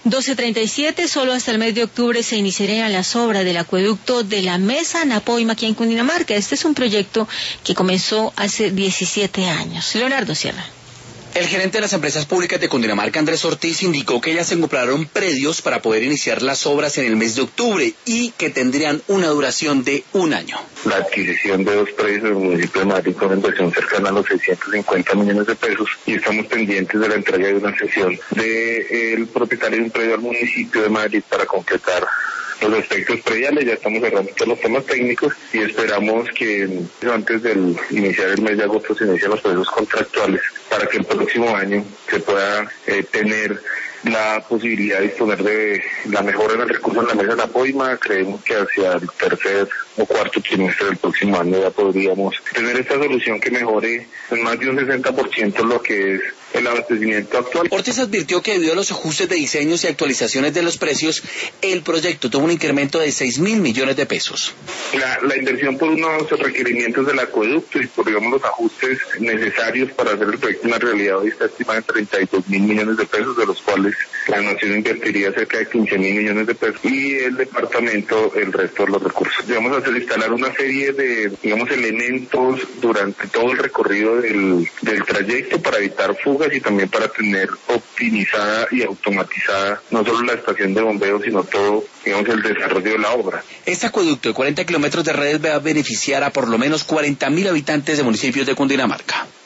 12:37, solo hasta el mes de octubre se iniciarían las obras del acueducto de la Mesa Napoima aquí en Cundinamarca. Este es un proyecto que comenzó hace 17 años. Leonardo Sierra. El gerente de las empresas públicas de Cundinamarca, Andrés Ortiz, indicó que ya se compraron predios para poder iniciar las obras en el mes de octubre y que tendrían una duración de 1 año. La adquisición de 2 predios en el municipio de Madrid con una inversión cercana a los 650 millones de pesos y estamos pendientes de la entrega de una sesión del propietario de un predio al municipio de Madrid para completar los aspectos prediales. Ya estamos cerrando todos los temas técnicos y esperamos que antes del iniciar el mes de agosto se inicien los procesos contractuales para que el próximo año se pueda tener la posibilidad de disponer de la mejora en el recurso en la Mesa Napoima. Creemos que hacia el tercer o cuarto trimestre del próximo año ya podríamos tener esta solución que mejore en más de un 60% lo que es el abastecimiento actual. Ortiz advirtió que debido a los ajustes de diseños y actualizaciones de los precios, el proyecto tuvo un incremento de 6.000 millones de pesos. La inversión por unos requerimientos del acueducto y por, digamos, los ajustes necesarios para hacer el proyecto una realidad hoy está estimada en 32.000 millones de pesos, de los cuales la nación invertiría cerca de 15.000 millones de pesos y el departamento el resto de los recursos. Vamos a instalar una serie de, digamos, elementos durante todo el recorrido del trayecto para evitar fugas y también para tener optimizada y automatizada no solo la estación de bombeo, sino todo, digamos, el desarrollo de la obra. Este acueducto de 40 kilómetros de redes va a beneficiar a por lo menos 40.000 habitantes de municipios de Cundinamarca.